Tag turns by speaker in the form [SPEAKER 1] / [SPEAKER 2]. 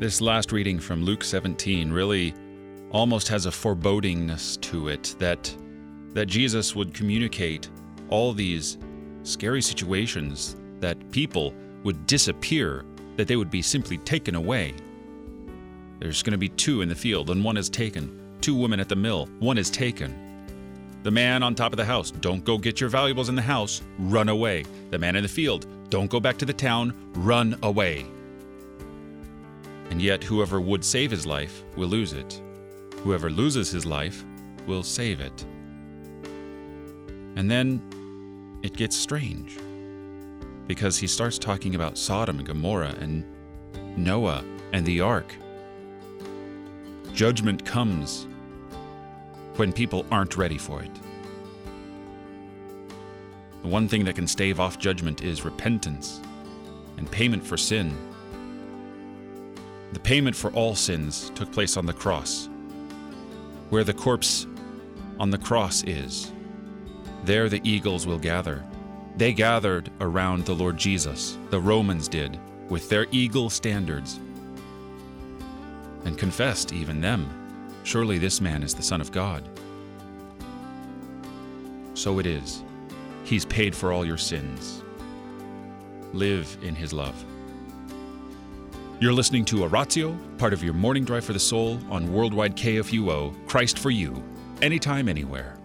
[SPEAKER 1] This last reading from Luke 17 really almost has a forebodingness to it that Jesus would communicate all these scary situations, that people would disappear, that they would be simply taken away. There's going to be 2 in the field, and 1 is taken. 2 women at the mill, 1 is taken. The man on top of the house, don't go get your valuables in the house, run away. The man in the field, don't go back to the town, run away. And yet whoever would save his life will lose it. Whoever loses his life will save it. And then it gets strange, because he starts talking about Sodom and Gomorrah and Noah and the ark. Judgment comes when people aren't ready for it. The one thing that can stave off judgment is repentance and payment for sin. The payment for all sins took place on the cross. Where the corpse on the cross is, there the eagles will gather. They gathered around the Lord Jesus, the Romans did, with their eagle standards, and confessed, even them, surely this man is the Son of God. So it is. He's paid for all your sins. Live in his love. You're listening to Oratio, part of your Morning Drive for the Soul on Worldwide KFUO, Christ for You, anytime, anywhere.